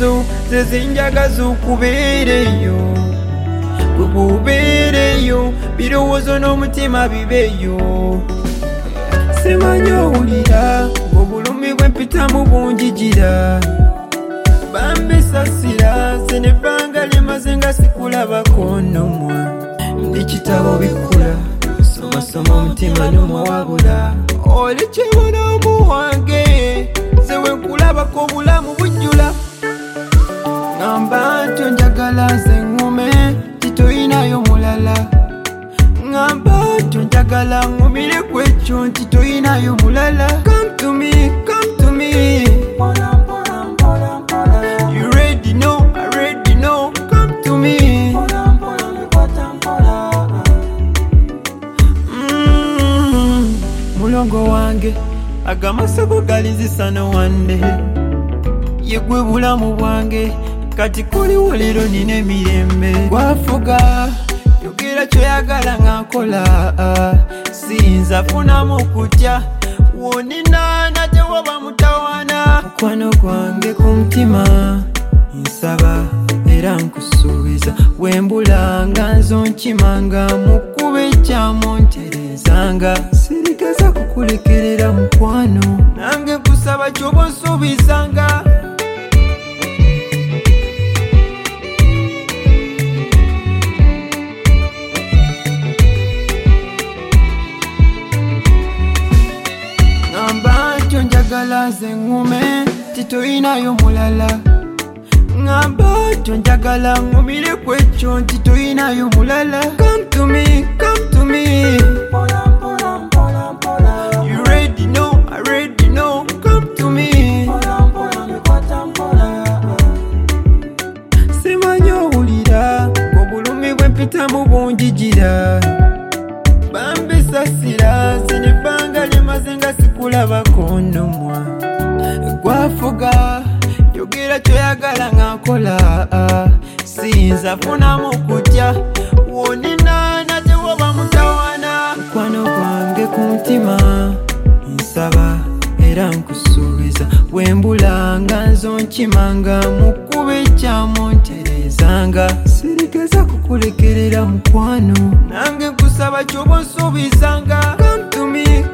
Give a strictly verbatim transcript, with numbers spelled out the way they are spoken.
ezo zezinjagaza okubeereyo kububeereyo birowoozo n'omutima bibeeyo simanyi owulira ng'obulumi bw'empitamu bunjigira bambisasira ze nebbanga limaze nga sikulabako nomwa ndi kitabo bikula somasoma omutima n'omuwabula oli kibonoomu wange ze wenkulabako obulamu bujjula ngamba nti onjagala ze ŋŋume titoyinayo mulala ngamba nti onjagala ŋŋumire ku ekyo nti toyinayo mulala come to me come to me you ready know I ready know come to me mm, mulongo wange agamasago galinzisa no wande yegwe bulamu bwange kati kuliwo leero nina emirembe gwafuga yogera kyoyagala nga nkola siyinza funamu kutya wonina nate woba mutawaana mukwano gwange ku mutima nsaba era nkusuubiza wembulanga nzo nkimanga mukuba ekyamu nterezanga sirigeza kukulekerera mukwano nange nkusaba kyoba nsuubizanga njagala ze ŋŋume titoyinayo mulala ngamba tyo njagala ŋŋumire ku ekyo nti toyinayo mulala come to me come to me you ready know I ready know come to me simanyi owulira ng'obulumi bw'empitamu bunjigira bambisasira ze nebbanga limaze nga sikulabako nomwa gwafuga yogera kyoyagala nga nkola siyinza funamu kutya wonina nate woba mutawaana mukwano gwange ku mutima nsaba era nkusuubiza wembulanga nzo nkimanga mukuba ekyamu nterezanga sirigeza kukulekerera mukwano nange nkusaba kyoba nsuubizanga come to me